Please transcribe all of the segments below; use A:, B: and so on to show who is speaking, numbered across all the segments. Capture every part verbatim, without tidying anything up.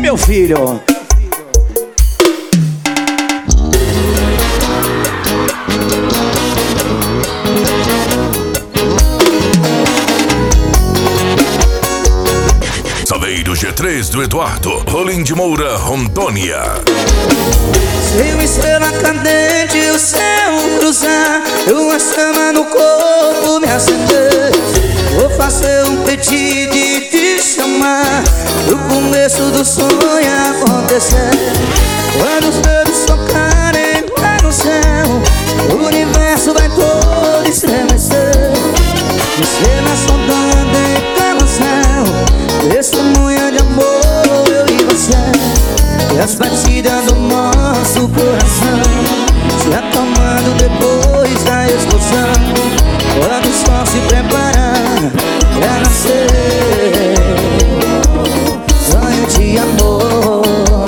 A: meu filho.
B: Saveiro G três do Eduardo, Rolim de Moura, Rondônia.
C: Se uma estrela cadente o céu cruzar, uma chama no corpo me acender, vou fazer um pedido e te chamar pro começo do sonho acontecer. Quando os dedos tocarem lá no céu, o universo vai todo estremecer. Estrela sondando em carrossel, testemunha de amor, eu e você. E as batidas do nosso coração se acalmando depois da explosão, quando o sol se prepara pra nascer. Sonho de amor.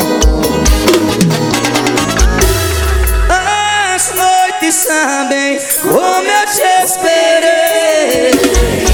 C: As noites sabem como eu te esperei.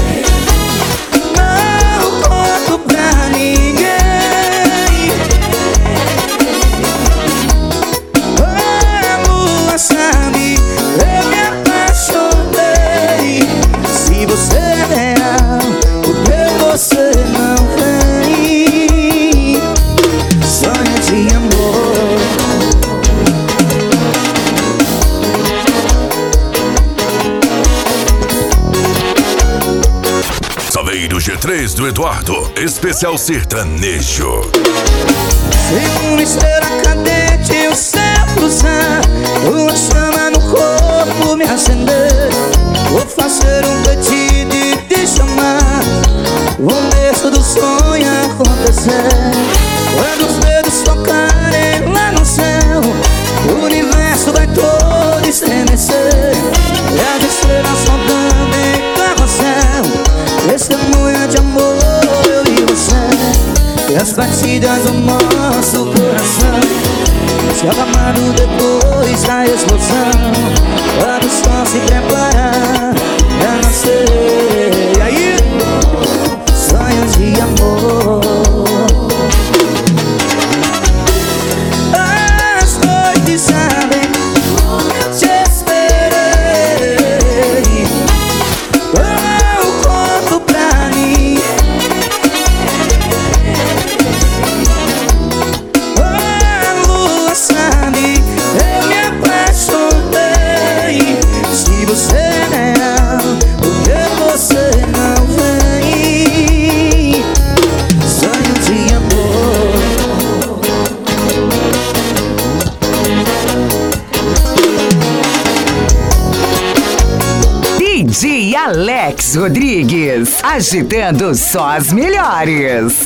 B: Saveiro G três do Eduardo, especial sertanejo.
C: Se uma estrela cadente o céu cruzar, uma chama no corpo me acender, vou fazer um pedido e te chamar, o começo do sonho acontecer. Quando os dedos tocarem lá no céu, o universo vai todo estremecer. E as estrelas sondando em carrossel, testemunha de amor, eu e você. E as batidas do nosso coração se acalmando depois da explosão, quando o sol se prepara pra nascer. E aí? Sonhos de amor. As noites sabem como eu te esperei. Oh, conto pra mim. Oh, a lua sabe, eu me apaixonei. Se você não, por que você não vem? Sonho de amor.
D: D J Alex Rodrigues, agitando só as melhores.